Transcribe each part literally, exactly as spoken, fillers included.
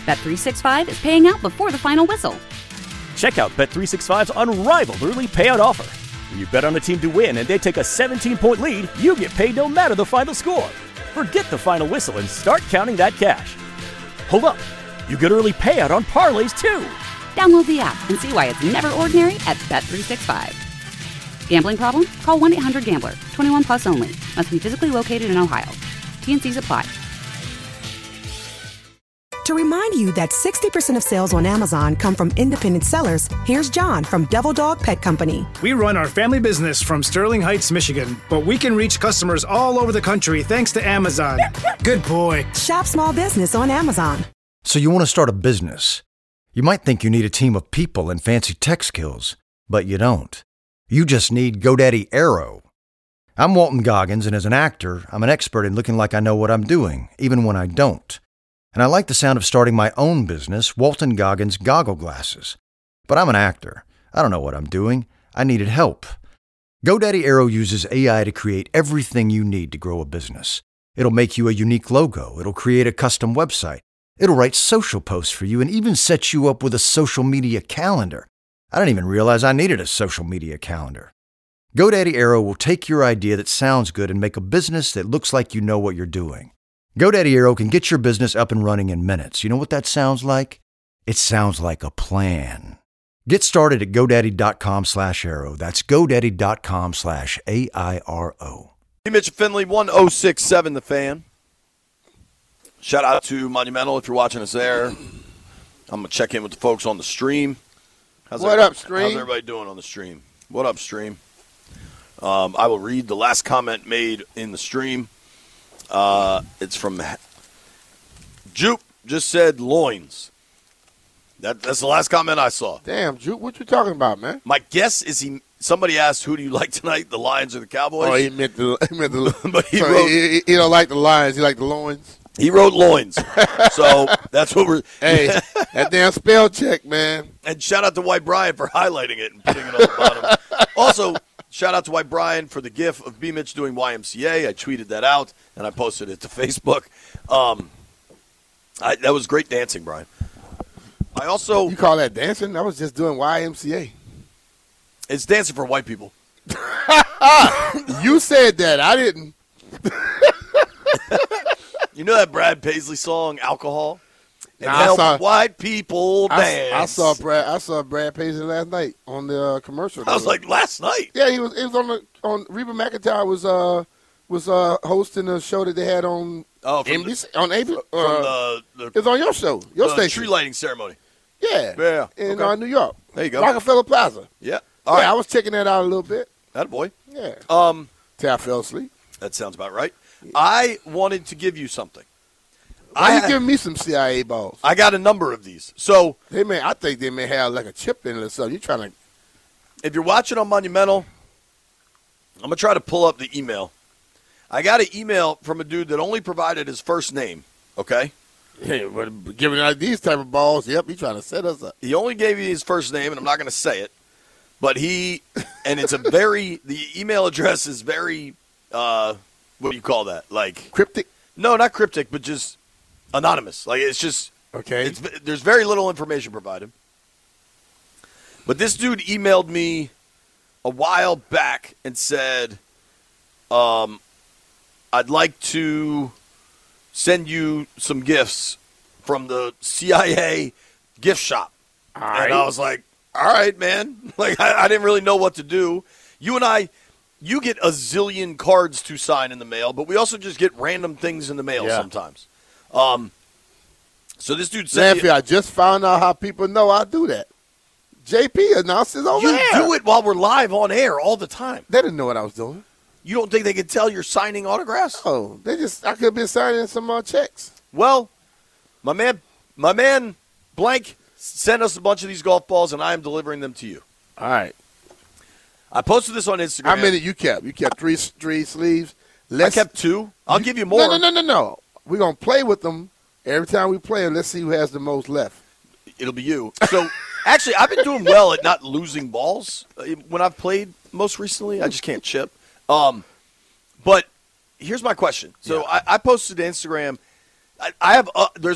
Bet three sixty-five is paying out before the final whistle. Check out Bet three sixty-five's unrivaled early payout offer. When you bet on a team to win and they take a seventeen-point lead, you get paid no matter the final score. Forget the final whistle and start counting that cash. Hold up. You get early payout on parlays, too. Download the app and see why it's never ordinary at Bet three sixty-five. Gambling problem? Call one eight hundred gambler. twenty-one plus only. Must be physically located in Ohio. T N Cs apply. To remind you that sixty percent of sales on Amazon come from independent sellers, here's John from Devil Dog Pet Company. We run our family business from Sterling Heights, Michigan, but we can reach customers all over the country thanks to Amazon. Good boy. Shop small business on Amazon. So you want to start a business. You might think you need a team of people and fancy tech skills, but you don't. You just need GoDaddy Aero. I'm Walton Goggins, and as an actor, I'm an expert in looking like I know what I'm doing, even when I don't. And I like the sound of starting my own business, Walton Goggins Goggle Glasses. But I'm an actor. I don't know what I'm doing. I needed help. GoDaddy Aero uses A I to create everything you need to grow a business. It'll make you a unique logo. It'll create a custom website. It'll write social posts for you and even set you up with a social media calendar. I didn't even realize I needed a social media calendar. GoDaddy Aero will take your idea that sounds good and make a business that looks like you know what you're doing. GoDaddy Aero can get your business up and running in minutes. You know what that sounds like? It sounds like a plan. Get started at GoDaddy.com slash Aero. That's GoDaddy.com slash A I R O. Hey, Mitch Finley, one oh six point seven The Fan. Shout out to Monumental if you're watching us there. I'm going to check in with the folks on the stream. How's what up, stream? How's everybody doing on the stream? What up, stream? Um, I will read the last comment made in the stream. Uh, it's from Jupe, just said loins. That, that's the last comment I saw. Damn, Jupe, what you talking about, man? My guess is he. Somebody asked, who do you like tonight, the Lions or the Cowboys? Oh, he meant the, he meant the but he, so wrote, he, he don't like the Lions, he like the loins. He wrote loins. So that's what we're. Hey, that damn spell check, man. And shout out to White Brian for highlighting it and putting it on the bottom. Also, shout out to White Brian for the gif of B. Mitch doing Y M C A. I tweeted that out, and I posted it to Facebook. Um, I, that was great dancing, Brian. I also. You call that dancing? I was just doing Y M C A. It's dancing for white people. You said that. I didn't. You know that Brad Paisley song, Alcohol? And nah, help saw, white people dance. I, I saw Brad. I saw Brad Paisley last night on the uh, commercial. I was like, last night. Yeah, he was. It was on the on. Reba McEntire was uh was uh hosting a show that they had on oh from N B C, the, on A B C. From uh, the, the it was on your show, your the station. Tree lighting ceremony. Yeah, yeah, in okay. uh, New York. There you go, Rockefeller Plaza. Yeah, all yeah, right. I was checking that out a little bit. That boy. Yeah. Um, till I fell asleep. That sounds about right. Yeah. I wanted to give you something. Why I you giving me some C I A balls? I got a number of these. So they may. I think they may have like a chip in it or something. You trying to? If you're watching on Monumental, I'm gonna try to pull up the email. I got an email from a dude that only provided his first name. Okay. Yeah, but giving out these type of balls, yep, he trying to set us up. He only gave me his first name, and I'm not going to say it, but he, and it's a very, the email address is very, uh, what do you call that? Like cryptic? No, not cryptic, but just anonymous. Like it's just, okay. It's, there's very little information provided. But this dude emailed me a while back and said, um, I'd like to send you some gifts from the C I A gift shop. All right. And I was like, all right, man. Like, I, I didn't really know what to do. You and I, you get a zillion cards to sign in the mail, but we also just get random things in the mail yeah. sometimes. Um, so this dude said, Lamphy, I just found out how people know I do that. J P announces over you there. You do it while we're live on air all the time. They didn't know what I was doing. You don't think they could tell you're signing autographs? Oh, they just I could have been signing some uh, checks. Well, my man, my man, Blank sent us a bunch of these golf balls, and I am delivering them to you. All right. I posted this on Instagram. How many you kept? You kept three three sleeves. Let's, I kept two. I'll you, give you more. No, no, no, no, no. We're gonna play with them every time we play, and let's see who has the most left. It'll be you. So. Actually, I've been doing well at not losing balls when I've played most recently. I just can't chip. Um, but here's my question. So yeah. I, I posted to Instagram. I, I have uh, there's a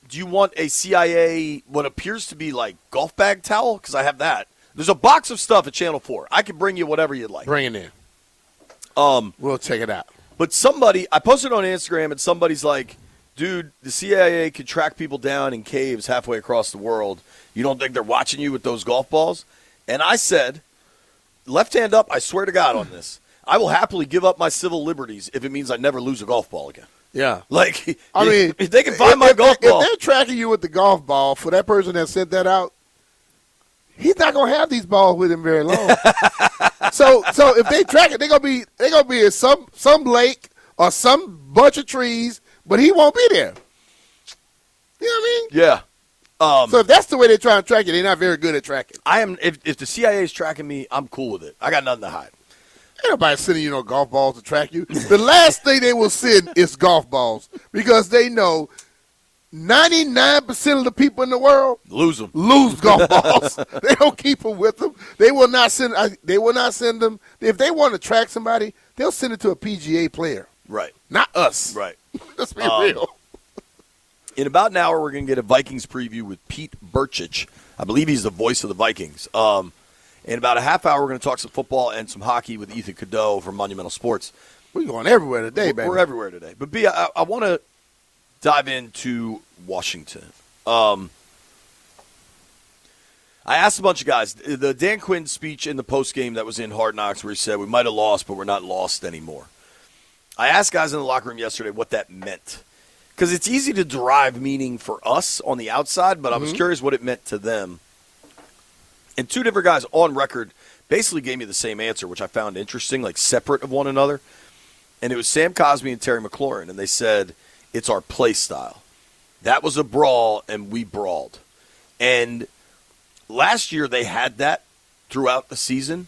do you want a C I A, what appears to be like golf bag towel? Because I have that. There's a box of stuff at Channel four. I can bring you whatever you'd like. Bring it in. Um, we'll check it out. But somebody, I posted on Instagram, and somebody's like, dude, the C I A can track people down in caves halfway across the world. You don't think they're watching you with those golf balls? And I said, left hand up, I swear to God on this, I will happily give up my civil liberties if it means I never lose a golf ball again. Yeah. Like, I mean, if they can find if, my if, golf if ball. If they're tracking you with the golf ball, for that person that sent that out, he's not gonna have these balls with him very long. so, so if they track it, they're gonna be they're gonna be in some some lake or some bunch of trees, but he won't be there. You know what I mean? Yeah. Um, so if that's the way they're trying to track it, they're not very good at tracking. I am. If, if the C I A is tracking me, I'm cool with it. I got nothing to hide. Ain't nobody sending you no golf balls to track you. The last thing they will send is golf balls because they know ninety-nine percent of the people in the world lose them. Lose golf balls. They don't keep them with them. They will not send. They will not send them. If they want to track somebody, they'll send it to a P G A player. Right. Not us. Right. Let's be um, real. In about an hour, we're going to get a Vikings preview with Pete Burchich. I believe he's the voice of the Vikings. Um, in about a half hour, we're going to talk some football and some hockey with Ethan Cadeau from Monumental Sports. We're going everywhere today, we're, baby. We're everywhere today. But, B, I, I want to dive into Washington. Um, I asked a bunch of guys. The Dan Quinn speech in the postgame that was in Hard Knocks where he said, we might have lost, but we're not lost anymore. I asked guys in the locker room yesterday what that meant. Because it's easy to derive meaning for us on the outside, but mm-hmm. I was curious what it meant to them. And two different guys on record basically gave me the same answer, which I found interesting, like separate of one another. And it was Sam Cosmi and Terry McLaurin, and they said, it's our play style. That was a brawl, and we brawled. And last year they had that throughout the season.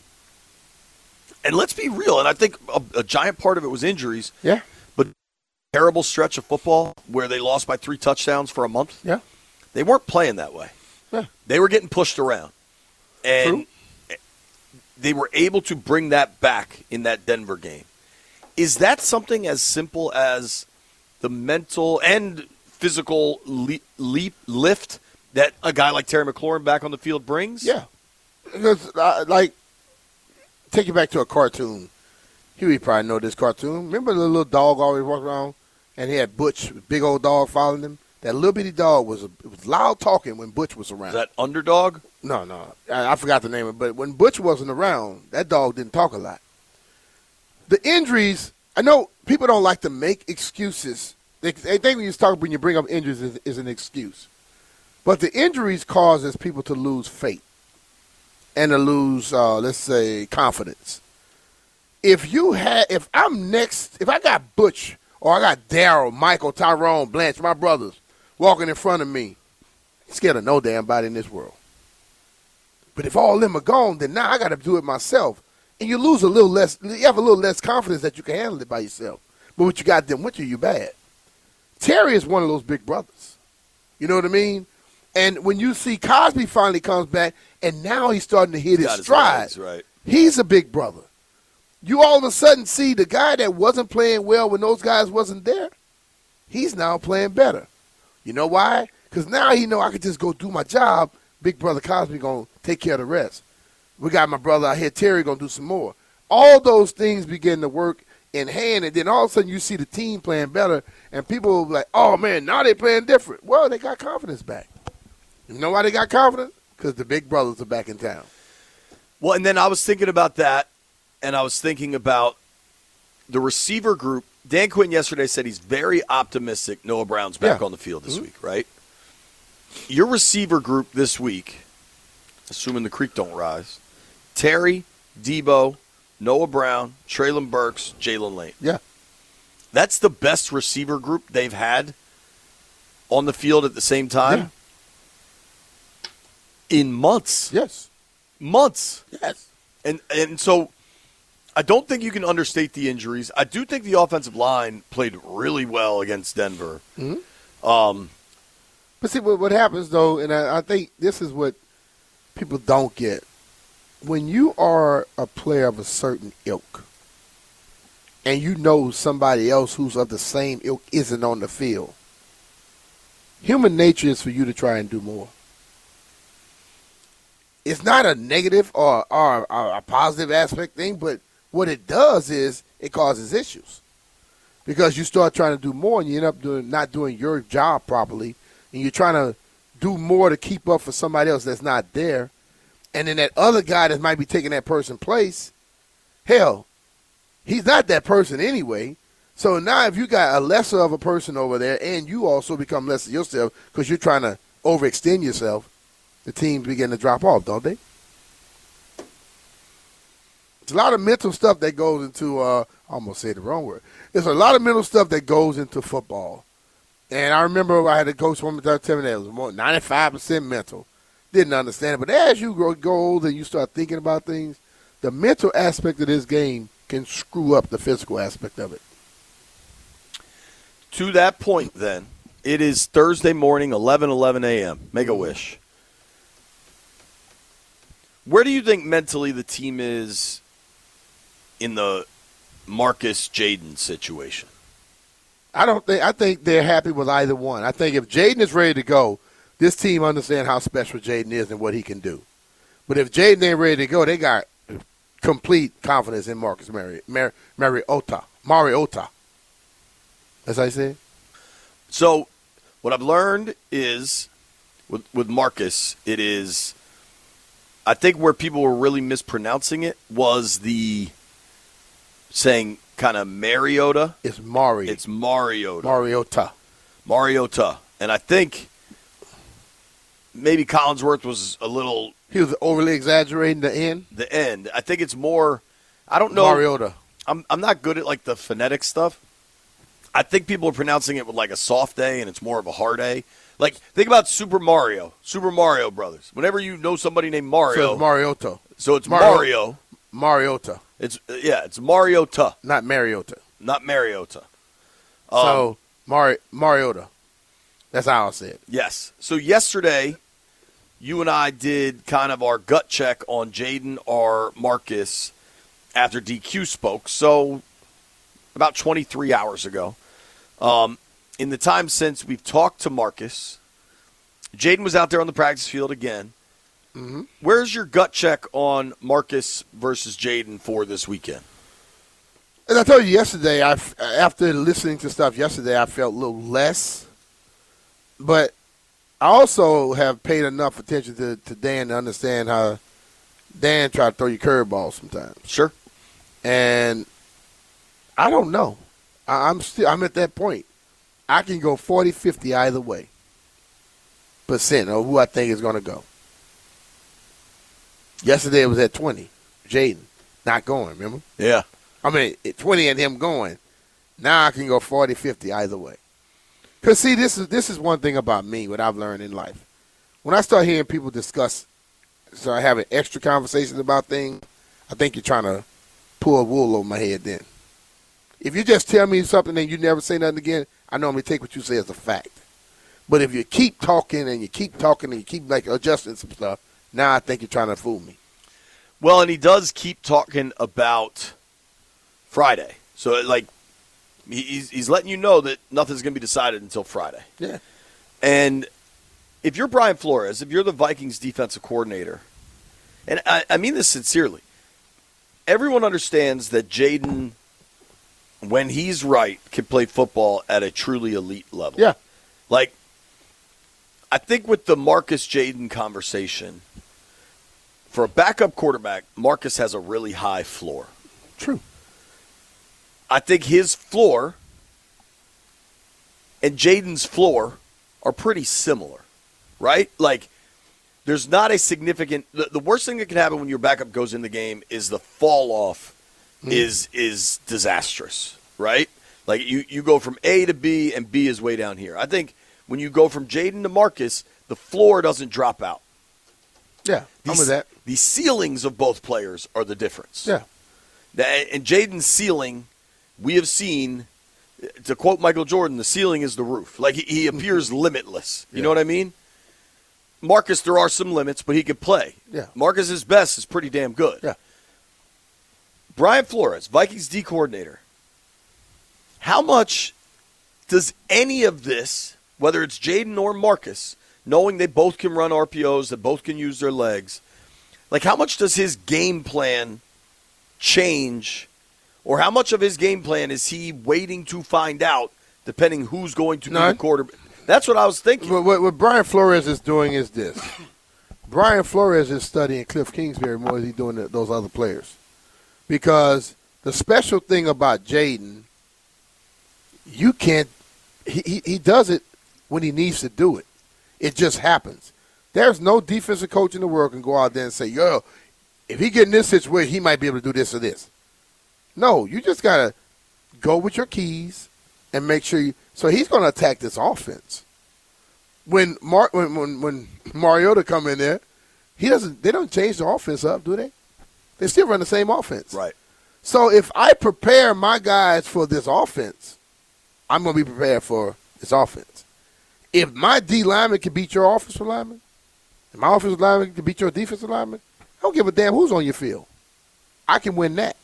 And let's be real, and I think a, a giant part of it was injuries. Yeah. But terrible stretch of football where they lost by three touchdowns for a month. Yeah. They weren't playing that way. Yeah. They were getting pushed around. And True. They were able to bring that back in that Denver game. Is that something as simple as the mental and physical leap, leap lift that a guy like Terry McLaurin back on the field brings? Yeah. Because, uh, like, take you back to a cartoon. Huey probably know this cartoon. Remember the little dog always walked around, and he had Butch, big old dog following him? That little bitty dog was a, it was loud talking when Butch was around. Is that Underdog? No, no. I, I forgot the name of it. But when Butch wasn't around, that dog didn't talk a lot. The injuries, I know people don't like to make excuses. They, they think when you talk when you bring up injuries is, is an excuse. But the injuries causes people to lose faith and to lose, uh, let's say, confidence. If you had, if I'm next, if I got Butch or I got Daryl, Michael, Tyrone, Blanche, my brothers, walking in front of me, I'm scared of no damn body in this world. But if all of them are gone, then now I got to do it myself. And you lose a little less, you have a little less confidence that you can handle it by yourself. But what you got them with you, you bad. Terry is one of those big brothers. You know what I mean? And when you see Cosby finally comes back, and now he's starting to hit his stride, his legs, right. He's a big brother. You all of a sudden see the guy that wasn't playing well when those guys wasn't there, he's now playing better. You know why? Because now he know I could just go do my job. Big brother Cosby going to take care of the rest. We got my brother out here, Terry, going to do some more. All those things begin to work in hand, and then all of a sudden you see the team playing better, and people will be like, oh, man, now they playing different. Well, they got confidence back. You know why they got confidence? Because the big brothers are back in town. Well, and then I was thinking about that, and I was thinking about the receiver group. Dan Quinn yesterday said he's very optimistic Noah Brown's back yeah. on the field this mm-hmm. week, right? Your receiver group this week, assuming the creek don't rise, Terry, Debo, Noah Brown, Treylon Burks, Jalen Lane. Yeah. That's the best receiver group they've had on the field at the same time yeah. in months. Yes. Months. Yes. And and so I don't think you can understate the injuries. I do think the offensive line played really well against Denver. Mm-hmm. Um, but see, what, what happens, though, and I, I think this is what people don't get. When you are a player of a certain ilk and you know somebody else who's of the same ilk isn't on the field, human nature is for you to try and do more. It's not a negative or, or, or a positive aspect thing, but what it does is it causes issues. Because you start trying to do more and you end up doing not doing your job properly, and you're trying to do more to keep up for somebody else that's not there. And then that other guy that might be taking that person's place, hell, he's not that person anyway. So now if you got a lesser of a person over there and you also become lesser yourself because you're trying to overextend yourself, the teams begin to drop off, don't they? It's a lot of mental stuff that goes into, uh, I almost said the wrong word. There's a lot of mental stuff that goes into football. And I remember I had a coach one time tell me that it was more ninety-five percent mental. Didn't understand it. But as you grow, go older and you start thinking about things, the mental aspect of this game can screw up the physical aspect of it. To that point, then, it is Thursday morning, eleven eleven a.m. Make a wish. Where do you think mentally the team is in the Marcus Jaden situation? I don't think. I think they're happy with either one. I think if Jaden is ready to go, this team understands how special Jaden is and what he can do. But if Jaden ain't ready to go, they got complete confidence in Marcus Mari- Mar- Mariota. Mariota. That's how you say it? So what I've learned is with, with Marcus, it is – I think where people were really mispronouncing it was the saying kind of Mariota. It's Mari. It's Mariota. Mariota. Mariota. And I think maybe Collinsworth was a little – He was overly exaggerating the end? The end. I think it's more – I don't know. Mariota. I'm I'm not good at, like, the phonetic stuff. I think people are pronouncing it with, like, a soft A, and it's more of a hard A. Like, think about Super Mario, Super Mario Brothers. Whenever you know somebody named Mario. So it's Mariota. So it's Mario, Mario. Mariota. It's Yeah, it's Mariota. Not Mariota. Not Mariota. Um, so, Mari- Mariota. That's how I say it. Yes. So yesterday, you and I did kind of our gut check on Jaden or Marcus after D Q spoke. So about twenty-three hours ago. Um, in the time since we've talked to Marcus, Jaden was out there on the practice field again. Mm-hmm. Where's your gut check on Marcus versus Jaden for this weekend? As I told you yesterday, I, after listening to stuff yesterday, I felt a little less. But I also have paid enough attention to, to Dan to understand how Dan try to throw you curveballs sometimes. Sure. And I don't know. I, I'm still I'm at that point. I can go forty fifty either way. Percent of who I think is going to go. Yesterday it was at twenty. Jaden not going, remember? Yeah. I mean, twenty and him going. Now I can go forty fifty either way. Because, see, this is this is one thing about me, what I've learned in life. When I start hearing people discuss, start having extra conversations about things, I think you're trying to pull wool over my head then. If you just tell me something and you never say nothing again, I normally take what you say as a fact. But if you keep talking and you keep talking and you keep, like, adjusting some stuff, now I think you're trying to fool me. Well, and he does keep talking about Friday. So, like, he's, he's letting you know that nothing's going to be decided until Friday. Yeah. And if you're Brian Flores, if you're the Vikings defensive coordinator, and I, I mean this sincerely, everyone understands that Jaden, when he's right, can play football at a truly elite level. Yeah. Like, I think with the Marcus Jaden conversation, for a backup quarterback, Marcus has a really high floor. True. I think his floor and Jaden's floor are pretty similar, right? Like, there's not a significant the, – the worst thing that can happen when your backup goes in the game is the fall-off mm. is is disastrous, right? Like, you, you go from A to B, and B is way down here. I think when you go from Jaden to Marcus, the floor doesn't drop out. Yeah, I'm with that. The ceilings of both players are the difference. Yeah. And Jaden's ceiling, we have seen, to quote Michael Jordan, the ceiling is the roof. Like, he, he appears limitless. You yeah. know what I mean? Marcus, there are some limits, but he can play. Yeah. Marcus's best is pretty damn good. Yeah. Brian Flores, Vikings D coordinator, how much does any of this, whether it's Jaden or Marcus, knowing they both can run R P Os, that both can use their legs, like how much does his game plan change, or how much of his game plan is he waiting to find out, depending who's going to None. be the quarterback? That's what I was thinking. What, what, what Brian Flores is doing is this. Brian Flores is studying Cliff Kingsbury more than he's doing the, those other players. Because the special thing about Jaden, you can't he, – he, he does it when he needs to do it. It just happens. There's no defensive coach in the world can go out there and say, yo, if he get in this situation, he might be able to do this or this. No, you just got to go with your keys and make sure you – so he's going to attack this offense. When Mar- when when, when Mariota come in there, he doesn't. They don't change the offense up, do they? They still run the same offense. Right. So if I prepare my guys for this offense, I'm going to be prepared for this offense. If my D lineman can beat your offensive lineman, and my offensive lineman can beat your defensive lineman, I don't give a damn who's on your field. I can win that.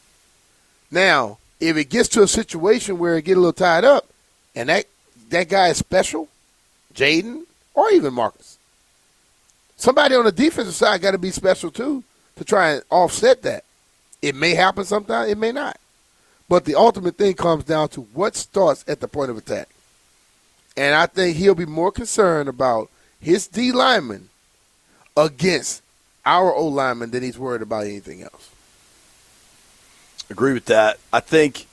Now, if it gets to a situation where it get a little tied up, and that that guy is special, Jaden, or even Marcus. Somebody on the defensive side got to be special, too, to try and offset that. It may happen sometime. It may not. But the ultimate thing comes down to what starts at the point of attack. And I think he'll be more concerned about his D lineman against our O lineman than he's worried about anything else. Agree with that. I think,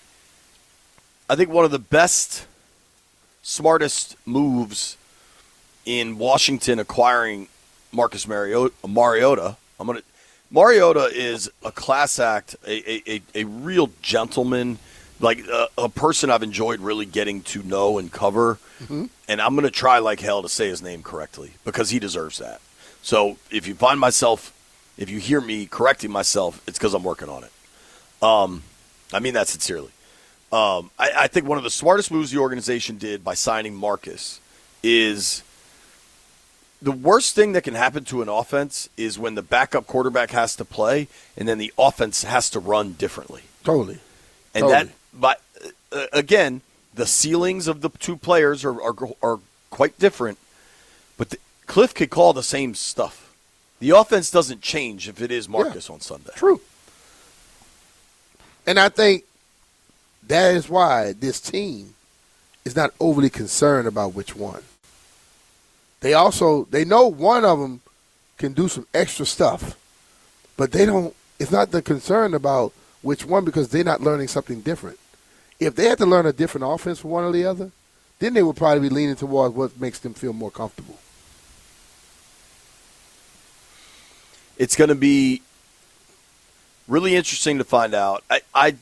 I think one of the best, smartest moves in Washington acquiring Marcus Mariota, Mariota I'm gonna. Mariota is a class act, a a, a real gentleman, like a, a person I've enjoyed really getting to know and cover. Mm-hmm. And I'm going to try like hell to say his name correctly because he deserves that. So if you find myself, if you hear me correcting myself, it's because I'm working on it. Um, I mean that sincerely. Um, I, I think one of the smartest moves the organization did by signing Marcus is the worst thing that can happen to an offense is when the backup quarterback has to play and then the offense has to run differently. Totally. And totally. that, but uh, again, the ceilings of the two players are are, are quite different. But the, Cliff could call the same stuff. The offense doesn't change if it is Marcus yeah, on Sunday. True. And I think that is why this team is not overly concerned about which one. They also, they know one of them can do some extra stuff, but they don't, it's not the concern about which one because they're not learning something different. If they had to learn a different offense from one or the other, then they would probably be leaning towards what makes them feel more comfortable. It's going to be really interesting to find out. I, I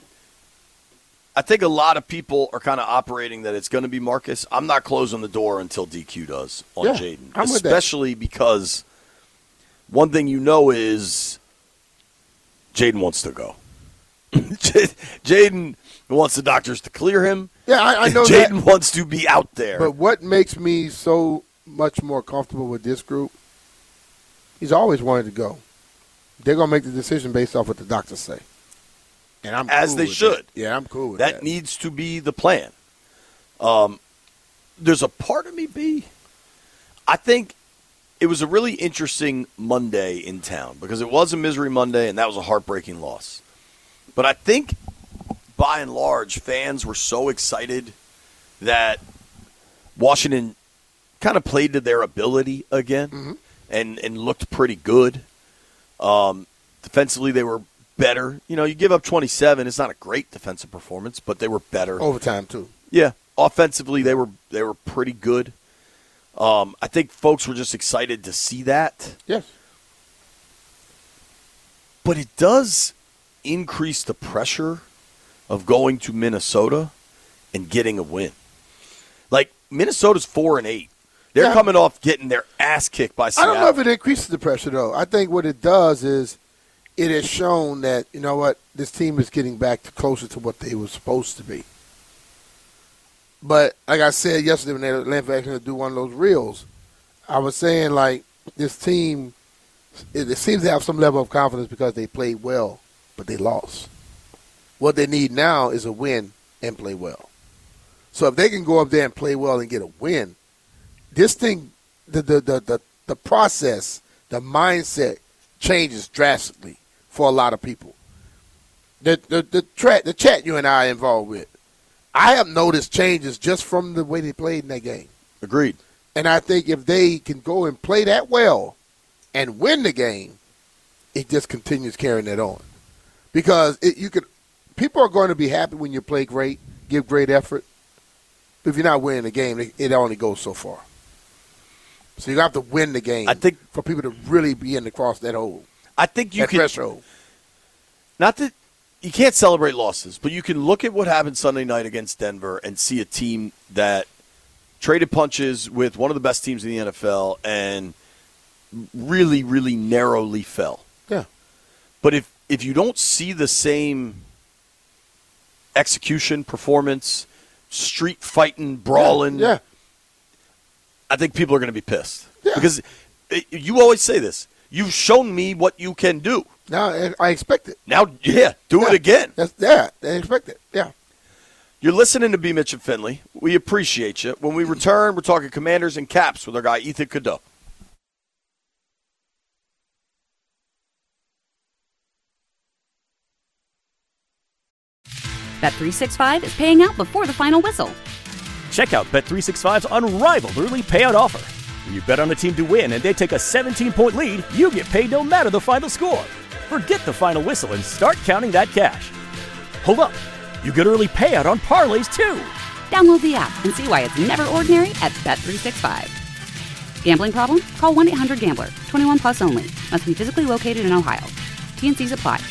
I think a lot of people are kind of operating that it's going to be Marcus. I'm not closing the door until D Q does on yeah, Jaden, I'm with that. Especially because one thing you know is Jaden wants to go. Jaden wants the doctors to clear him. Yeah, I, I know Jaden that. wants to be out there. But what makes me so much more comfortable with this group, he's always wanted to go. They're going to make the decision based off what the doctors say. And I'm As cool they with should. That. Yeah, I'm cool with that. That needs to be the plan. Um, there's a part of me, B, I think it was a really interesting Monday in town because it was a misery Monday and that was a heartbreaking loss. But I think, by and large, fans were so excited that Washington kind of played to their ability again mm-hmm. and, and looked pretty good. Um, defensively, they were better. You know, you give up twenty-seven. It's not a great defensive performance, but they were better. Overtime, too. Yeah. Offensively, they were they were pretty good. Um, I think folks were just excited to see that. Yes. But it does increase the pressure of going to Minnesota and getting a win. Like, Minnesota's four and eight. They're yeah. coming off getting their ass kicked by Seattle. I don't know if it increases the pressure, though. I think what it does is it has shown that, you know what, this team is getting back to closer to what they were supposed to be. But like I said yesterday when they were actually to do one of those reels, I was saying, like, this team, it, it seems to have some level of confidence because they played well, but they lost. What they need now is a win and play well. So if they can go up there and play well and get a win, this thing, the the the the, the process, the mindset changes drastically for a lot of people. The the the, tra- the chat you and I are involved with, I have noticed changes just from the way they played in that game. Agreed. And I think if they can go and play that well and win the game, it just continues carrying that on. Because it, you could, people are going to be happy when you play great, give great effort. But if you're not winning the game, it, it only goes so far. So you have to win the game. I think for people to really be in the cross that hole. I think you that can. Threshold. Not that you can't celebrate losses, but you can look at what happened Sunday night against Denver and see a team that traded punches with one of the best teams in the N F L and really, really narrowly fell. Yeah. But if, if you don't see the same execution, performance, street fighting, brawling, yeah, yeah. I think people are going to be pissed. Yeah. Because it, you always say this. You've shown me what you can do. Now I expect it. Now, yeah, do yeah. it again. That's, yeah, I expect it. Yeah. You're listening to B. Mitch and Finley. We appreciate you. When we return, we're talking Commanders and Caps with our guy Ethan Cadeau. Bet three sixty-five is paying out before the final whistle. Check out Bet three sixty-five's unrivaled early payout offer. When you bet on a team to win and they take a seventeen-point lead, you get paid no matter the final score. Forget the final whistle and start counting that cash. Hold up. You get early payout on parlays, too. Download the app and see why it's never ordinary at Bet three sixty-five. Gambling problem? Call one eight hundred gambler. twenty-one plus only. Must be physically located in Ohio. T N Cs apply.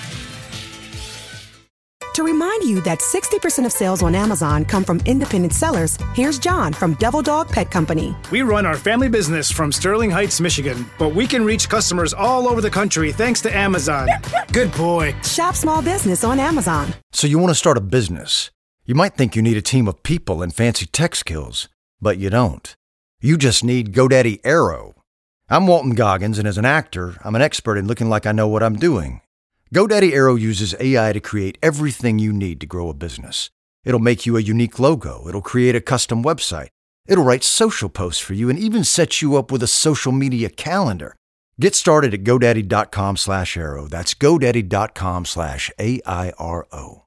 To remind you that sixty percent of sales on Amazon come from independent sellers, here's John from Devil Dog Pet Company. We run our family business from Sterling Heights, Michigan, but we can reach customers all over the country thanks to Amazon. Good boy. Shop small business on Amazon. So you want to start a business. You might think you need a team of people and fancy tech skills, but you don't. You just need GoDaddy Aero. I'm Walton Goggins, and as an actor, I'm an expert in looking like I know what I'm doing. GoDaddy Aero uses A I to create everything you need to grow a business. It'll make you a unique logo. It'll create a custom website. It'll write social posts for you and even set you up with a social media calendar. Get started at GoDaddy.com slash Aero. That's GoDaddy.com slash A I R O.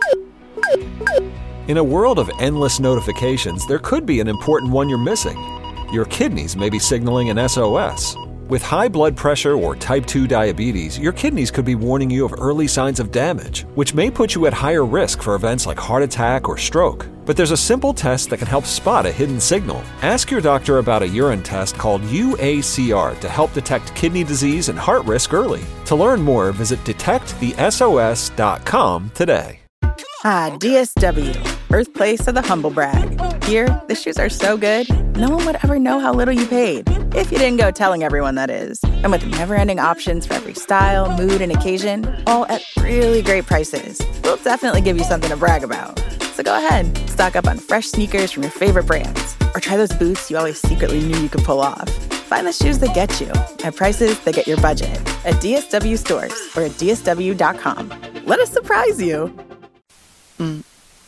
In a world of endless notifications, there could be an important one you're missing. Your kidneys may be signaling an S O S. With high blood pressure or type two diabetes, your kidneys could be warning you of early signs of damage, which may put you at higher risk for events like heart attack or stroke. But there's a simple test that can help spot a hidden signal. Ask your doctor about a urine test called U A C R to help detect kidney disease and heart risk early. To learn more, visit detect the S O S dot com today. Ah, D S W, birthplace of the humble brag. Here, the shoes are so good, no one would ever know how little you paid. If you didn't go telling everyone, that is. And with never-ending options for every style, mood, and occasion, all at really great prices, we'll definitely give you something to brag about. So go ahead, stock up on fresh sneakers from your favorite brands, or try those boots you always secretly knew you could pull off. Find the shoes that get you at prices that get your budget at D S W stores or at D S W dot com. Let us surprise you. Mm.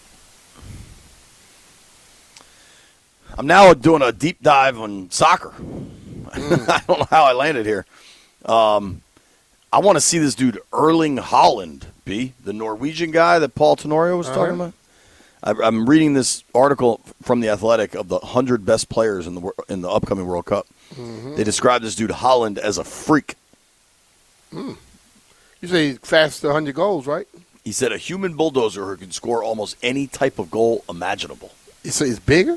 I'm now doing a deep dive on soccer. Mm. I don't know how I landed here. Um, I want to see this dude Erling Haaland, B, the Norwegian guy that Paul Tenorio was uh-huh. talking about. I, I'm reading this article from The Athletic of the one hundred best players in the in the upcoming World Cup. Mm-hmm. They describe this dude Haaland as a freak. Mm. You say he's fast to one hundred goals, right? He said a human bulldozer who can score almost any type of goal imaginable. You say he's bigger?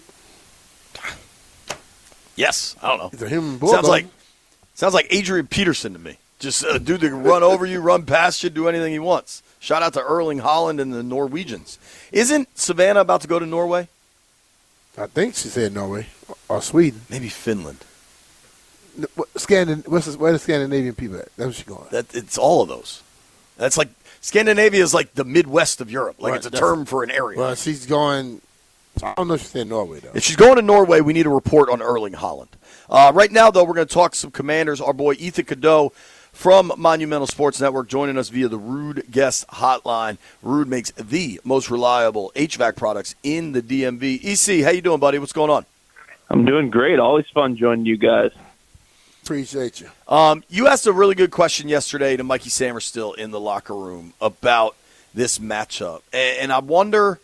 Yes, I don't know. He's a human bulldozer. Sounds like sounds like Adrian Peterson to me. Just a dude that can run over you, run past you, do anything he wants. Shout out to Erling Haaland and the Norwegians. Isn't Savannah about to go to Norway? I think she said Norway or Sweden. Maybe Finland. Scandin- what's the, where the Scandinavian people at? That's where she's going. That, it's all of those. That's like Scandinavia is like the Midwest of Europe. Like right, it's a term for an area. Well, she's going. I don't know if she said Norway, though. If she's going to Norway, we need a report on Erling Haaland. Uh, right now, though, we're going to talk some Commanders. Our boy Ethan Cadeau from Monumental Sports Network, joining us via the Ruud Guest Hotline. Ruud makes the most reliable H V A C products in the D M V. E C, how you doing, buddy? What's going on? I'm doing great. Always fun joining you guys. Appreciate you. Um, you asked a really good question yesterday to Mikey Samerstill in the locker room about this matchup. And, and I wonder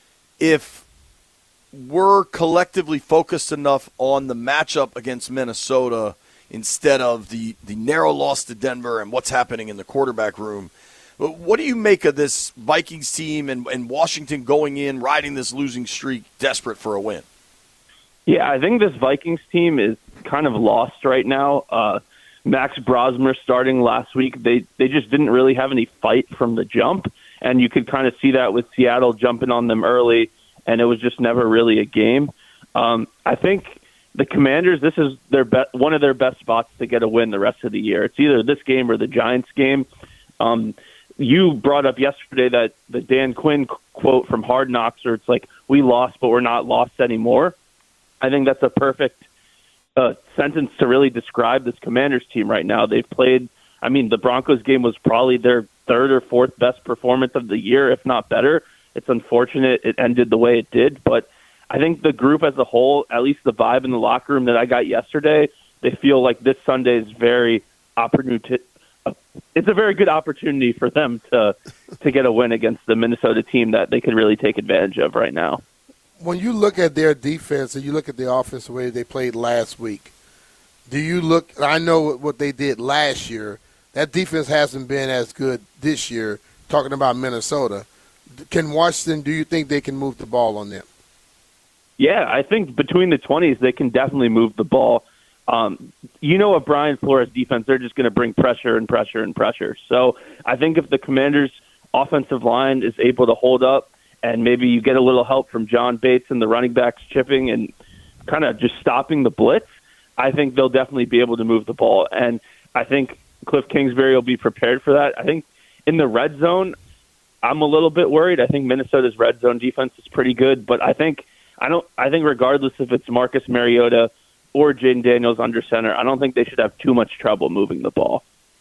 if we're collectively focused enough on the matchup against Minnesota instead of the, the narrow loss to Denver and what's happening in the quarterback room. What do you make of this Vikings team and, and Washington going in, riding this losing streak, desperate for a win? Yeah, I think this Vikings team is kind of lost right now. Uh, Max Brosmer starting last week, they, they just didn't really have any fight from the jump, and you could kind of see that with Seattle jumping on them early, and it was just never really a game. Um, I think the Commanders, this is their be- one of their best spots to get a win the rest of the year. It's either this game or the Giants game. Um, you brought up yesterday that the Dan Quinn quote from Hard Knocks, where it's like, we lost, but we're not lost anymore. I think that's a perfect uh, sentence to really describe this Commanders team right now. They've played, I mean, the Broncos game was probably their third or fourth best performance of the year, if not better. It's unfortunate it ended the way it did, but I think the group as a whole, at least the vibe in the locker room that I got yesterday, they feel like this Sunday is very opportunity. It's a very good opportunity for them to to get a win against the Minnesota team that they could really take advantage of right now. When you look at their defense and you look at the offense the way they played last week, do you look – I know what they did last year. That defense hasn't been as good this year, talking about Minnesota. Can Washington – do you think they can move the ball on them? Yeah, I think between the twenties, they can definitely move the ball. Um, you know, a Brian Flores defense, they're just going to bring pressure and pressure and pressure. So I think if the Commanders' offensive line is able to hold up, and maybe you get a little help from John Bates and the running backs chipping and kind of just stopping the blitz, I think they'll definitely be able to move the ball. And I think Cliff Kingsbury will be prepared for that. I think in the red zone, I'm a little bit worried. I think Minnesota's red zone defense is pretty good, but I think I don't. I think regardless if it's Marcus Mariota or Jaden Daniels under center, I don't think they should have too much trouble moving the ball.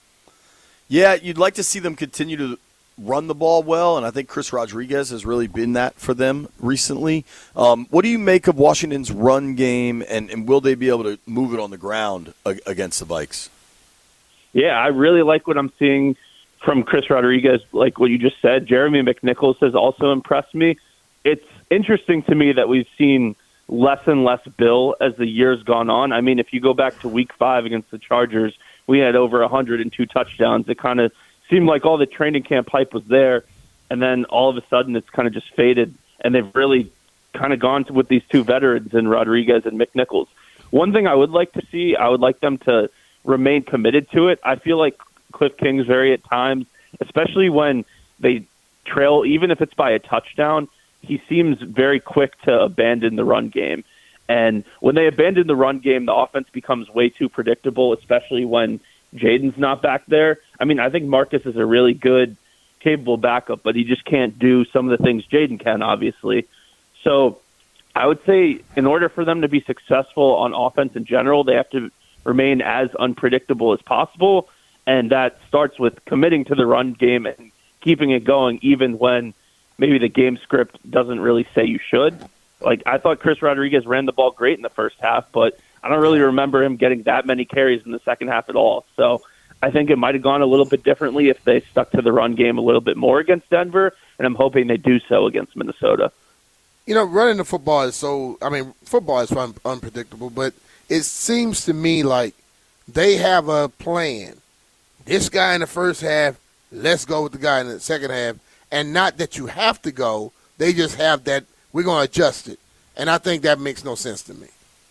Yeah, you'd like to see them continue to run the ball well, and I think Chris Rodriguez has really been that for them recently. Um, what do you make of Washington's run game, and, and will they be able to move it on the ground against the Vikes? Yeah, I really like what I'm seeing from Chris Rodriguez, like what you just said. Jeremy McNichols has also impressed me. It's interesting to me that we've seen less and less Bill as the year's gone on. I mean, if you go back to week five against the Chargers, we had over one hundred two touchdowns. It kind of seemed like all the training camp hype was there, and then all of a sudden it's kind of just faded, and they've really kind of gone to, with these two veterans in Rodriguez and McNichols. One thing I would like to see, I would like them to remain committed to it. I feel like Cliff Kingsbury at times, especially when they trail, even if it's by a touchdown, he seems very quick to abandon the run game. And when they abandon the run game, the offense becomes way too predictable, especially when Jaden's not back there. I mean, I think Marcus is a really good, capable backup, but he just can't do some of the things Jaden can, obviously. So I would say in order for them to be successful on offense in general, they have to remain as unpredictable as possible, and that starts with committing to the run game and keeping it going even when maybe the game script doesn't really say you should. Like, I thought Chris Rodriguez ran the ball great in the first half, but I don't really remember him getting that many carries in the second half at all. So I think it might have gone a little bit differently if they stuck to the run game a little bit more against Denver, and I'm hoping they do so against Minnesota. You know, running the football is so – I mean, football is un- unpredictable, but it seems to me like they have a plan. This guy in the first half, let's go with the guy in the second half, and not that you have to go. They just have that we're going to adjust it, and I think that makes no sense to me.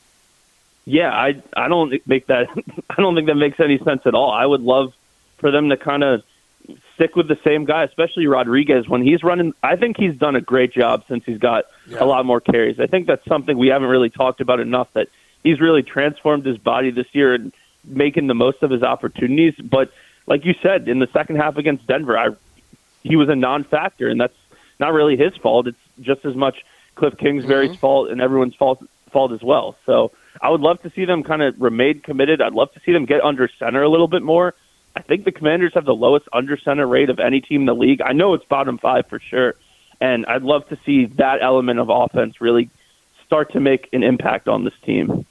Yeah, I I don't make that I don't think that makes any sense at all. I would love for them to kind of stick with the same guy, especially Rodriguez when he's running. I think he's done a great job since he's got yeah. a lot more carries. I think that's something we haven't really talked about enough, that he's really transformed his body this year and making the most of his opportunities. But like you said, in the second half against Denver, I, he was a non-factor, and that's not really his fault. It's just as much Cliff Kingsbury's mm-hmm. fault and everyone's fault fault as well. So I would love to see them kind of remain committed. I'd love to see them get under center a little bit more. I think the Commanders have the lowest under center rate of any team in the league. I know it's bottom five for sure, and I'd love to see that element of offense really start to make an impact on this team.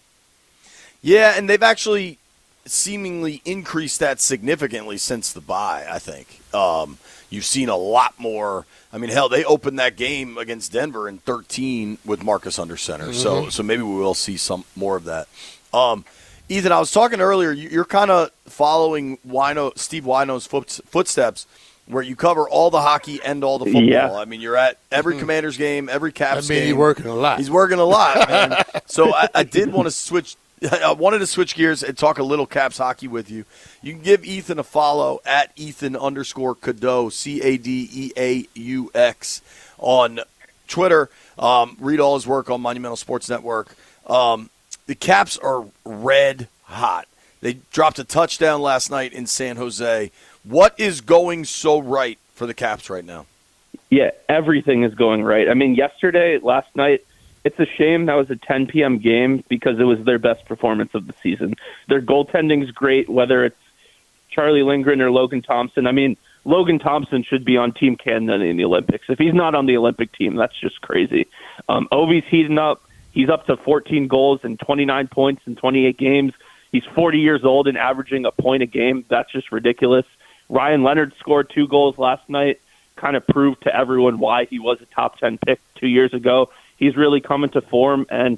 Yeah, and they've actually seemingly increased that significantly since the bye, I think. Um, you've seen a lot more. I mean, hell, they opened that game against Denver in thirteen with Marcus under center. Mm-hmm. So so maybe we will see some more of that. Um, Ethan, I was talking earlier, you're kind of following Wino, Steve Wino's foot, footsteps where you cover all the hockey and all the football. Yeah. I mean, you're at every mm-hmm. Commander's game, every Caps I mean, game. he's working a lot. He's working a lot, man. So I, I did want to switch I wanted to switch gears and talk a little Caps hockey with you. You can give Ethan a follow at Ethan underscore Cadeau, C A D E A U X, on Twitter. Um, read all his work on Monumental Sports Network. Um, the Caps are red hot. They dropped a touchdown last night in San Jose. What is going so right for the Caps right now? Yeah, everything is going right. I mean, yesterday, last night, it's a shame that was a ten p.m. game because it was their best performance of the season. Their goaltending is great, whether it's Charlie Lindgren or Logan Thompson. I mean, Logan Thompson should be on Team Canada in the Olympics. If he's not on the Olympic team, that's just crazy. Um, Ovi's heating up. He's up to fourteen goals and twenty-nine points in twenty-eight games. He's forty years old and averaging a point a game. That's just ridiculous. Ryan Leonard scored two goals last night, kind of proved to everyone why he was a top ten pick two years ago. He's really coming to form, and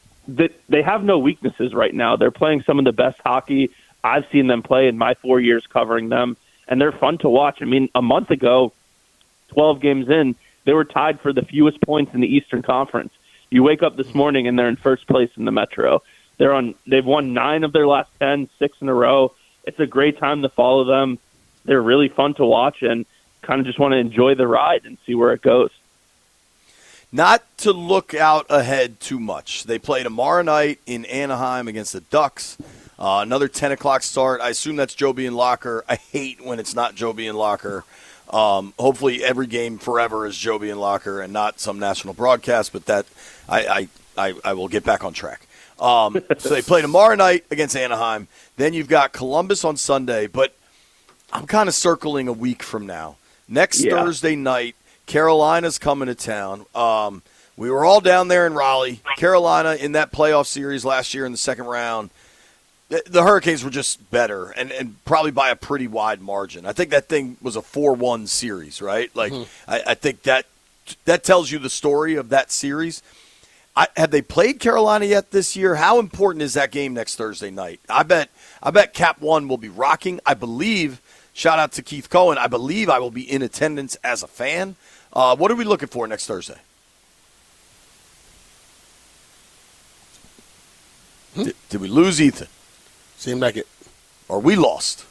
they have no weaknesses right now. They're playing some of the best hockey I've seen them play in my four years covering them, and they're fun to watch. I mean, a month ago, twelve games in, they were tied for the fewest points in the Eastern Conference. You wake up this morning, and they're in first place in the Metro. They're on. They've won nine of their last ten, six in a row. It's a great time to follow them. They're really fun to watch, and kind of just want to enjoy the ride and see where it goes. Not to look out ahead too much. They play tomorrow night in Anaheim against the Ducks. Uh, another ten o'clock start. I assume that's Joby and Locker. I hate when it's not Joby and Locker. Um, hopefully every game forever is Joby and Locker and not some national broadcast, but that I, I, I, I will get back on track. Um, so they play tomorrow night against Anaheim. Then you've got Columbus on Sunday, but I'm kind of circling a week from now. Next yeah. Thursday night, Carolina's coming to town. Um, we were all down there in Raleigh. Carolina in that playoff series last year in the second round. The, the Hurricanes were just better and, and probably by a pretty wide margin. I think that thing was a four one series, right? Like mm-hmm. I, I think that that tells you the story of that series. I, have they played Carolina yet this year? How important is that game next Thursday night? I bet I bet Cap One will be rocking. I believe, shout out to Keith Cohen, I believe I will be in attendance as a fan. Uh, what are we looking for next Thursday? Hmm? Did, did we lose Ethan? Seemed like it. Or we lost?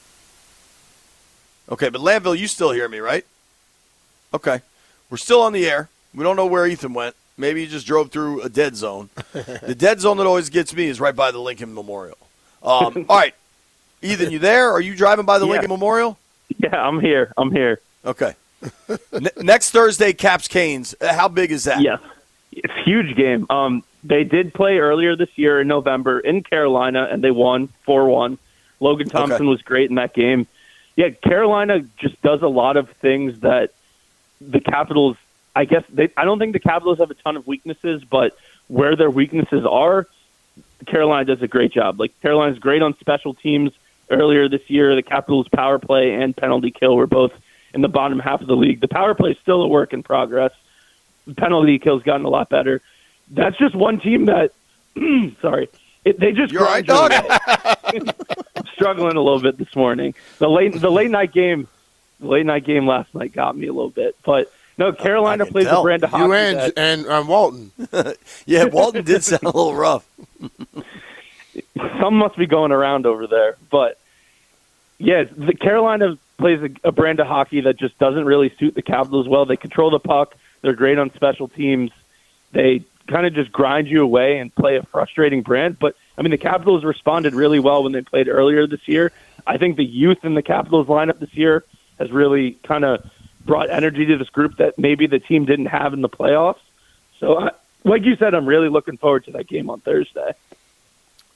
Okay, but Landville, you still hear me, right? Okay. We're still on the air. We don't know where Ethan went. Maybe he just drove through a dead zone. The dead zone that always gets me is right by the Lincoln Memorial. Um, all right. Ethan, you there? Are you driving by the yeah. Lincoln Memorial? Yeah, I'm here. I'm here. Okay. N- next Thursday, Caps Canes. How big is that? Yes. It's a huge game. Um, they did play earlier this year in November in Carolina, and they won four one. Logan Thompson okay. was great in that game. Yeah, Carolina just does a lot of things that the Capitals, I guess, they, I don't think the Capitals have a ton of weaknesses, but where their weaknesses are, Carolina does a great job. Like, Carolina's great on special teams. Earlier this year, the Capitals' power play and penalty kill were both in the bottom half of the league. The power play is still a work in progress. The penalty kill's gotten a lot better. That's just one team that, sorry, it, they just. You're right, dog. I'm struggling a little bit this morning. The late, the late night game, the late night game last night got me a little bit, but no, Carolina plays tell. a brand of hockey. You and that, and um, Walton. Yeah, Walton did sound a little rough. Some must be going around over there, but yeah, the Carolina plays a, a brand of hockey that just doesn't really suit the Capitals well. They control the puck. They're great on special teams. They kind of just grind you away and play a frustrating brand. But, I mean, the Capitals responded really well when they played earlier this year. I think the youth in the Capitals lineup this year has really kind of brought energy to this group that maybe the team didn't have in the playoffs. So, I, like you said, I'm really looking forward to that game on Thursday. All right.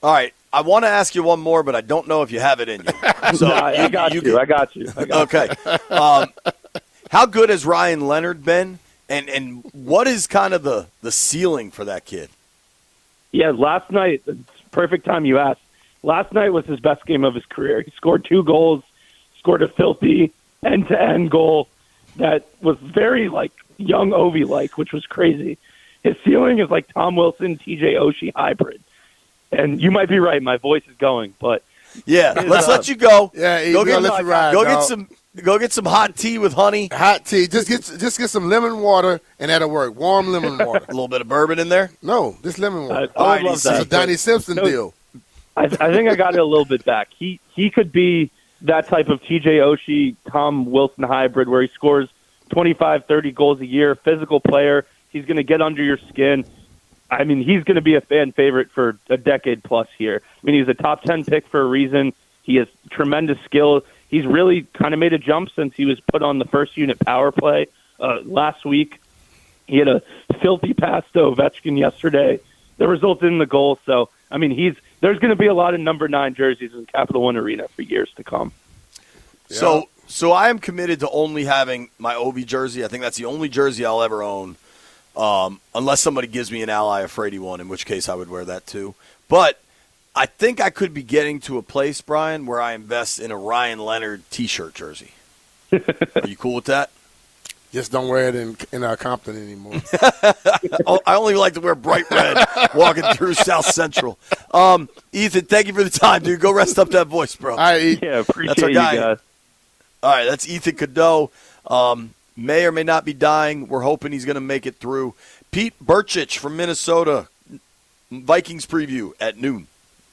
I want to ask you one more, but I don't know if you have it in you. So no, I, I got you. you. I got you. I got okay. You. Um, how good has Ryan Leonard been, and and what is kind of the, the ceiling for that kid? Yeah, last night, perfect time you asked. Last night was his best game of his career. He scored two goals, scored a filthy end-to-end goal that was very, like, young Ovi-like, which was crazy. His ceiling is like Tom Wilson, T J Oshie hybrid. And you might be right. My voice is going, but yeah, let's uh, let you go. Yeah, go get, let you ride, go get some go get some hot tea with honey. Hot tea. Just get just get some lemon water, and that'll work. Warm lemon water. A little bit of bourbon in there. No, just lemon water. I, I would love that. It's a Donnie Simpson no, deal. I, I think I got it a little bit back. He he could be that type of T J Oshie, Tom Wilson hybrid where he scores twenty-five, thirty goals a year. Physical player. He's going to get under your skin. I mean, he's going to be a fan favorite for a decade plus here. I mean, he's a top ten pick for a reason. He has tremendous skill. He's really kind of made a jump since he was put on the first unit power play uh, last week. He had a filthy pass to Ovechkin yesterday that resulted in the goal. So, I mean, he's there's going to be a lot of number nine jerseys in Capital One Arena for years to come. So, so I am committed to only having my Ovi jersey. I think that's the only jersey I'll ever own. Um, unless somebody gives me an Ally Afraidy one, in which case I would wear that too. But I think I could be getting to a place, Brian, where I invest in a Ryan Leonard T-shirt jersey. Are you cool with that? Just don't wear it in in our Compton anymore. I only like to wear bright red walking through South Central. Um, Ethan, thank you for the time, dude. Go rest up that voice, bro. All right, yeah, appreciate that's our guy. You guys. All right, that's Ethan Cadeau. Um, may or may not be dying. We're hoping he's going to make it through. Pete Burchich from Minnesota, Vikings preview at noon.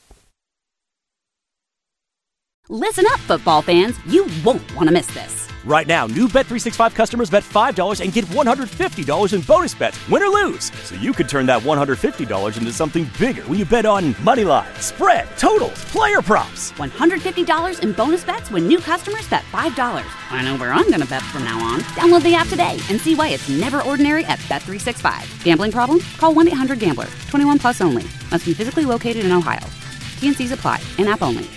Listen up, football fans. You won't want to miss this. Right now, new Bet three sixty-five customers bet five dollars and get one hundred fifty dollars in bonus bets, win or lose. So you could turn that one hundred fifty dollars into something bigger when you bet on money line, spread, totals, player props. one hundred fifty dollars in bonus bets when new customers bet five dollars. I know where I'm going to bet from now on. Download the app today and see why it's never ordinary at Bet three sixty-five. Gambling problem? Call one eight hundred gambler. twenty-one plus only. Must be physically located in Ohio. T N Cs apply. In-app only.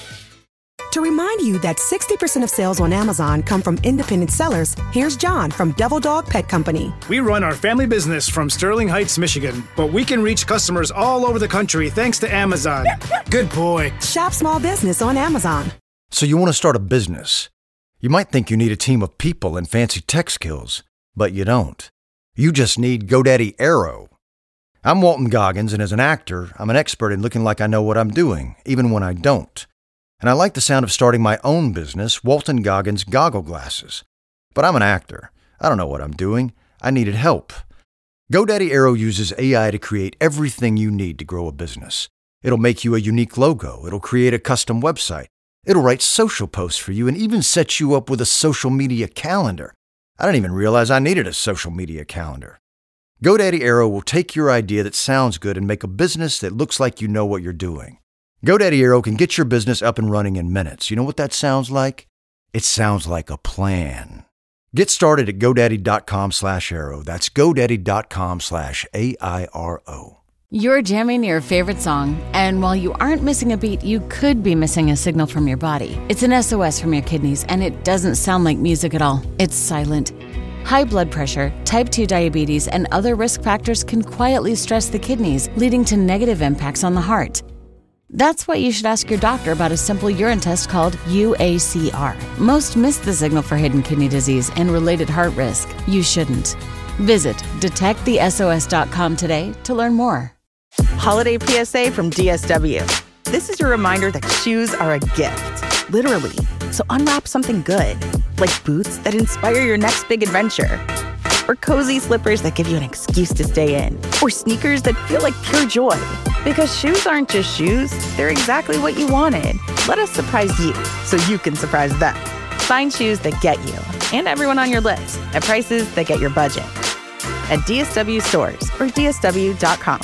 To remind you that sixty percent of sales on Amazon come from independent sellers, here's John from Devil Dog Pet Company. We run our family business from Sterling Heights, Michigan, but we can reach customers all over the country thanks to Amazon. Good boy. Shop small business on Amazon. So you want to start a business. You might think you need a team of people and fancy tech skills, but you don't. You just need GoDaddy Aero. I'm Walton Goggins, and as an actor, I'm an expert in looking like I know what I'm doing, even when I don't. And I like the sound of starting my own business, Walton Goggins Goggle Glasses. But I'm an actor. I don't know what I'm doing. I needed help. GoDaddy Aero uses A I to create everything you need to grow a business. It'll make you a unique logo. It'll create a custom website. It'll write social posts for you and even set you up with a social media calendar. I didn't even realize I needed a social media calendar. GoDaddy Aero will take your idea that sounds good and make a business that looks like you know what you're doing. GoDaddy Aero can get your business up and running in minutes. You know what that sounds like? It sounds like a plan. Get started at GoDaddy.com slash Aero. That's GoDaddy.com slash A I R O. You're jamming your favorite song, and while you aren't missing a beat, you could be missing a signal from your body. It's an S O S from your kidneys, and it doesn't sound like music at all. It's silent. High blood pressure, type two diabetes, and other risk factors can quietly stress the kidneys, leading to negative impacts on the heart. That's why you should ask your doctor about a simple urine test called U A C R. Most miss the signal for hidden kidney disease and related heart risk. You shouldn't. Visit detect the S O S dot com today to learn more. Holiday P S A from D S W. This is your reminder that shoes are a gift, literally. So unwrap something good, like boots that inspire your next big adventure, or cozy slippers that give you an excuse to stay in, or sneakers that feel like pure joy. Because shoes aren't just shoes, they're exactly what you wanted. Let us surprise you so you can surprise them. Find shoes that get you and everyone on your list at prices that get your budget at D S W stores or D S W dot com.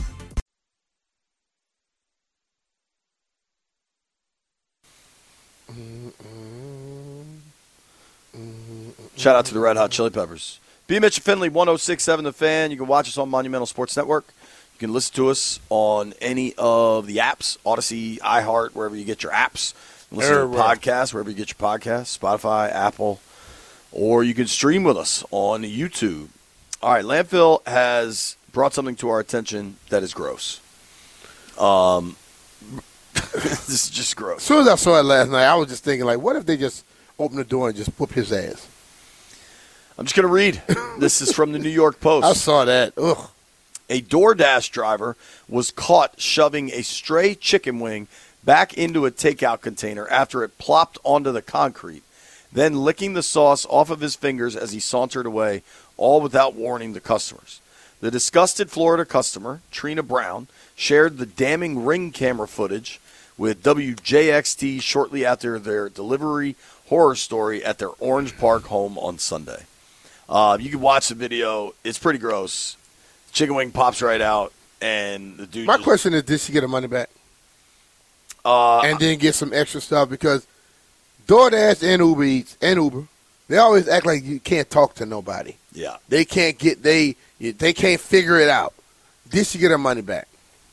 Shout out to the Red Hot Chili Peppers. B. Mitch and Finley, one oh six point seven The Fan. You can watch us on Monumental Sports Network. You can listen to us on any of the apps, Odyssey, iHeart, wherever you get your apps. Listen to the podcast, wherever you get your podcasts, Spotify, Apple, or you can stream with us on YouTube. All right, Landfill has brought something to our attention that is gross. Um, this is just gross. As soon as I saw it last night, I was just thinking, like, what if they just open the door and just whoop his ass? I'm just going to read. This is from the New York Post. I saw that. Ugh. A DoorDash driver was caught shoving a stray chicken wing back into a takeout container after it plopped onto the concrete, then licking the sauce off of his fingers as he sauntered away, all without warning the customers. The disgusted Florida customer, Trina Brown, shared the damning Ring camera footage with W J X T shortly after their delivery horror story at their Orange Park home on Sunday. Uh, you can watch the video. It's pretty gross. Chicken wing pops right out, and the dude. My just, question is, did she get her money back? Uh, and then get some extra stuff? Because DoorDash and Uber Eats and Uber, they always act like you can't talk to nobody. Yeah. They can't get, they they can't figure it out. Did she get her money back?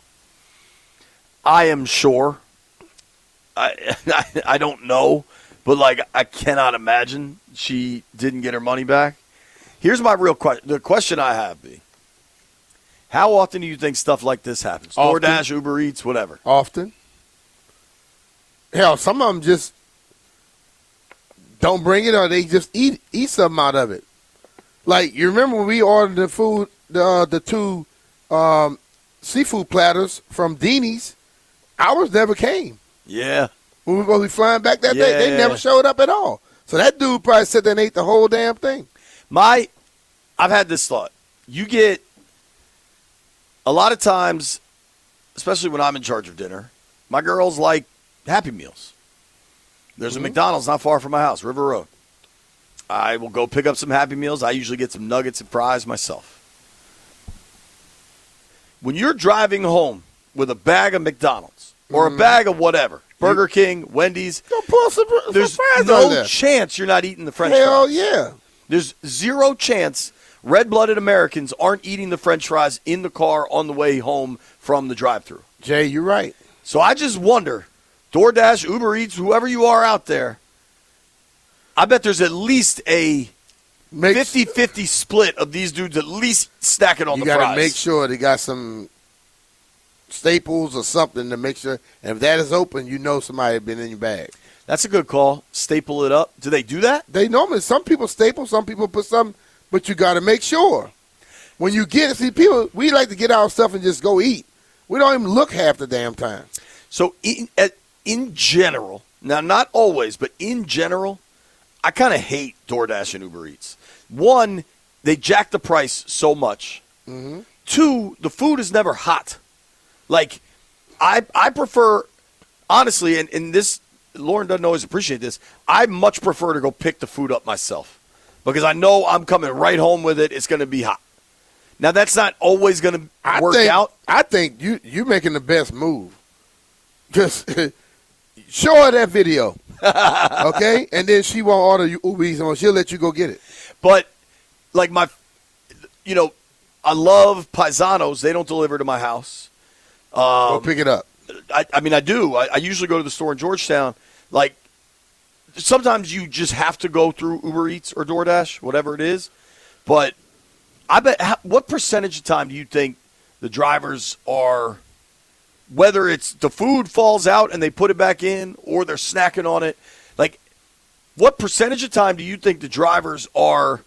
I am sure. I, I I don't know, but, like, I cannot imagine she didn't get her money back. Here's my real question. The question I have, B. How often do you think stuff like this happens? Often. DoorDash, Uber Eats, whatever. Often. Hell, some of them just don't bring it, or they just eat eat something out of it. Like, you remember when we ordered the food, the uh, the two um, seafood platters from Deanie's? Ours never came. Yeah. When we were supposed to be flying back that Yeah, day, they yeah, never yeah. showed up at all. So that dude probably sat there and ate the whole damn thing. My, I've had this thought. You get, a lot of times, especially when I'm in charge of dinner, my girls like Happy Meals. There's Mm-hmm. a McDonald's not far from my house, River Road. I will go pick up some Happy Meals. I usually get some nuggets and fries myself. When you're driving home with a bag of McDonald's or a bag of whatever, Burger King, Wendy's, Go pull some, some there's fries out no there. chance you're not eating the French Hell fries. yeah. There's zero chance red-blooded Americans aren't eating the French fries in the car on the way home from the drive-thru. Jay, you're right. So I just wonder, DoorDash, Uber Eats, whoever you are out there, I bet there's at least a fifty-fifty split of these dudes at least stacking on You the got to fries. make sure they got some staples or something to make sure. And if that is open, you know somebody had been in your bag. That's a good call. Staple it up. Do they do that? They normally, some people staple, some people put some, but you got to make sure. When you get it, see, people, we like to get our stuff and just go eat. We don't even look half the damn time. So in, at, in general, now not always, but in general, I kind of hate DoorDash and Uber Eats. One, they jack the price so much. Mm-hmm. Two, the food is never hot. Like, I I prefer, honestly, and, and this, Lauren doesn't always appreciate this, I much prefer to go pick the food up myself because I know I'm coming right home with it. It's going to be hot. Now, that's not always going to work think, out. I think you you making the best move. Just show her that video, okay? And then she won't order you Uber Eats, and she'll let you go get it. But, like, my, you know, I love Paisanos. They don't deliver to my house. Um, Go pick it up. I, I mean, I do. I, I usually go to the store in Georgetown. Like, sometimes you just have to go through Uber Eats or DoorDash, whatever it is. But I bet, how, what percentage of time do you think the drivers are, whether it's the food falls out and they put it back in or they're snacking on it, like, what percentage of time do you think the drivers are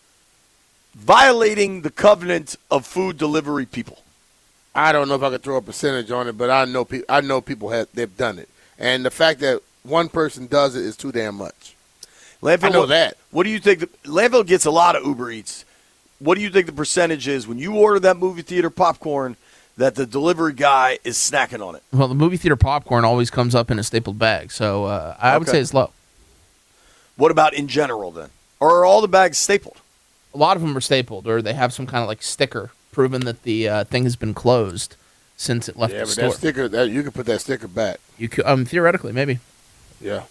violating the covenant of food delivery people? I don't know if I could throw a percentage on it, but I know pe- I know people have they've done it, and the fact that one person does it is too damn much. Landfill, I know what, that. What do you think? The, Landfill gets a lot of Uber Eats. What do you think the percentage is when you order that movie theater popcorn that the delivery guy is snacking on it? Well, the movie theater popcorn always comes up in a stapled bag, so uh, I would Okay. say it's low. What about in general then? Or are all the bags stapled? A lot of them are stapled, or they have some kind of like sticker proving that the uh, thing has been closed since it left Yeah, the but store. that sticker, that you can put that sticker back. You could, um, theoretically, maybe. Yeah.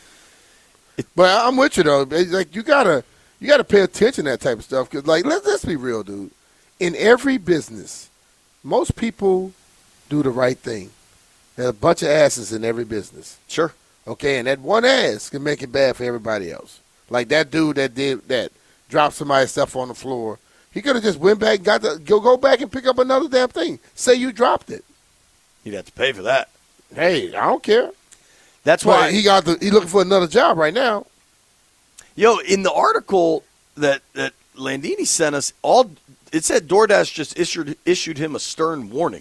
But I'm with you though. It's like you gotta, you gotta pay attention to that type of stuff. Cause like, let's let's be real, dude. In every business, most people do the right thing. There's a bunch of asses in every business. Sure. Okay, and that one ass can make it bad for everybody else. Like that dude that did that, dropped somebody's stuff on the floor. He could have just went back and got the, go, go back and pick up another damn thing. Say you dropped it. He'd have to pay for that. Hey, I don't care. That's well, why he got the, he looking for another job right now. Yo, in the article that, that Landini sent us, all it said DoorDash just issued issued him a stern warning.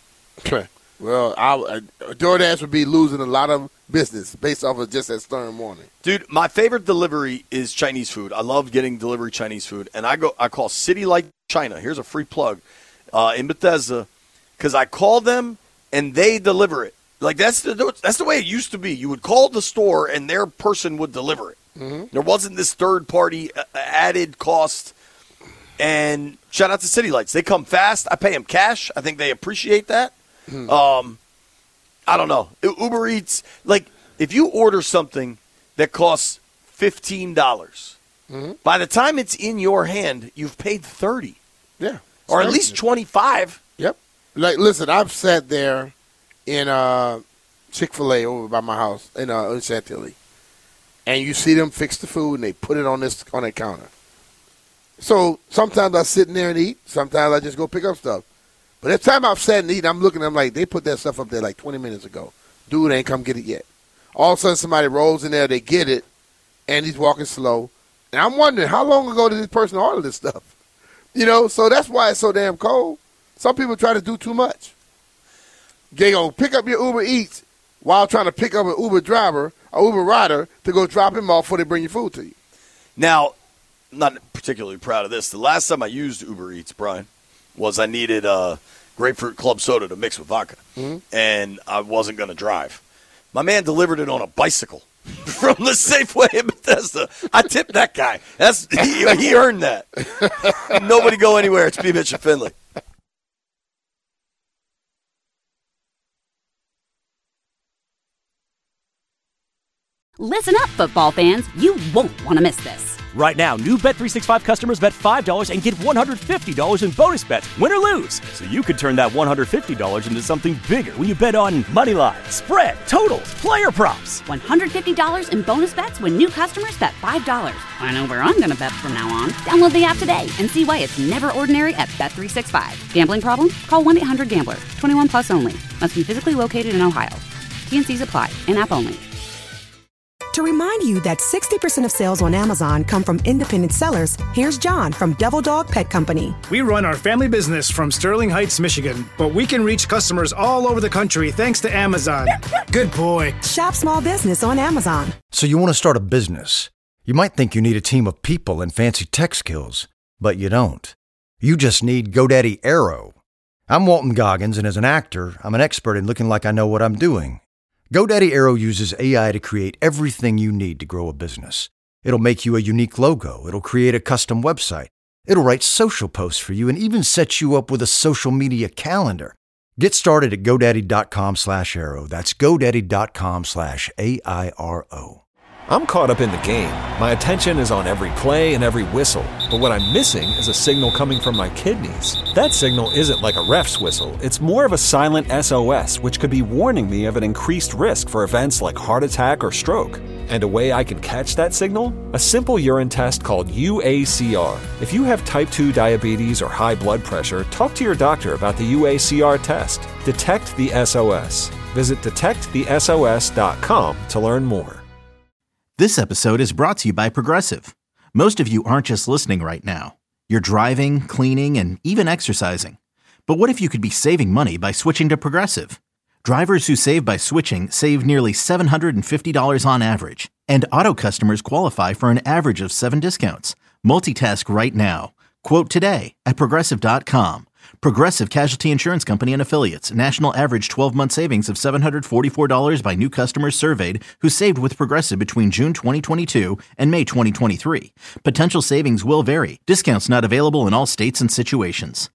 Well, I, I, DoorDash would be losing a lot of business based off of just that stern warning. Dude, my favorite delivery is Chinese food. I love getting delivery Chinese food, and I go I call City Like China. Here's a free plug uh, in Bethesda because I call them and they deliver it. Like that's the that's the way it used to be. You would call the store and their person would deliver it. Mm-hmm. There wasn't this third party uh, added cost. And shout out to City Lights. They come fast. I pay them cash. I think they appreciate that. Mm-hmm. Um, I don't know. Uber Eats, like if you order something that costs fifteen dollars, mm-hmm. by the time it's in your hand, you've paid thirty dollars. Yeah. Or at least twenty-five dollars. Yep. Like, listen, I've sat there in uh, Chick-fil-A over by my house in, uh, in Chantilly, and you see them fix the food and they put it on this on their counter. So sometimes I sit in there and eat. Sometimes I just go pick up stuff. But every time I've sat and eat, I'm looking, I'm like, they put that stuff up there like twenty minutes ago. Dude ain't come get it yet. All of a sudden somebody rolls in there, they get it, and he's walking slow. And I'm wondering, how long ago did this person order this stuff? You know, so that's why it's so damn cold. Some people try to do too much. They go pick up your Uber Eats while trying to pick up an Uber driver, an Uber rider, to go drop him off before they bring your food to you. Now, I'm not particularly proud of this. The last time I used Uber Eats, Brian, was I needed a grapefruit club soda to mix with vodka, mm-hmm. and I wasn't going to drive. My man delivered it on a bicycle from the Safeway in Bethesda. I tipped that guy. That's he, he earned that. Nobody go anywhere. It's B. Mitch and Finley. Listen up, football fans. You won't want to miss this. Right now, new Bet three sixty-five customers bet five dollars and get one hundred fifty dollars in bonus bets, win or lose. So you could turn that one hundred fifty dollars into something bigger when you bet on money line, spread, totals, player props. one hundred fifty dollars in bonus bets when new customers bet five dollars. I know where I'm going to bet from now on. Download the app today and see why it's never ordinary at Bet three sixty-five. Gambling problem? Call one eight hundred gambler. twenty-one plus only. Must be physically located in Ohio. T and C's apply. In-app only. To remind you that sixty percent of sales on Amazon come from independent sellers, here's John from Devil Dog Pet Company. We run our family business from Sterling Heights, Michigan, but we can reach customers all over the country thanks to Amazon. Good boy. Shop small business on Amazon. So you want to start a business. You might think you need a team of people and fancy tech skills, but you don't. You just need GoDaddy Aero. I'm Walton Goggins, and as an actor, I'm an expert in looking like I know what I'm doing. GoDaddy Aero uses A I to create everything you need to grow a business. It'll make you a unique logo. It'll create a custom website. It'll write social posts for you and even set you up with a social media calendar. Get started at GoDaddy.com slash Aero. That's GoDaddy.com slash A I R O. I'm caught up in the game. My attention is on every play and every whistle. But what I'm missing is a signal coming from my kidneys. That signal isn't like a ref's whistle. It's more of a silent S O S, which could be warning me of an increased risk for events like heart attack or stroke. And a way I can catch that signal? A simple urine test called U A C R. If you have type two diabetes or high blood pressure, talk to your doctor about the U A C R test. Detect the S O S. Visit detect the S O S dot com to learn more. This episode is brought to you by Progressive. Most of you aren't just listening right now. You're driving, cleaning, and even exercising. But what if you could be saving money by switching to Progressive? Drivers who save by switching save nearly seven hundred fifty dollars on average. And auto customers qualify for an average of seven discounts. Multitask right now. Quote today at Progressive dot com. Progressive Casualty Insurance Company and Affiliates. National average twelve-month savings of seven hundred forty-four dollars by new customers surveyed who saved with Progressive between June twenty twenty-two and May twenty twenty-three. Potential savings will vary. Discounts not available in all states and situations.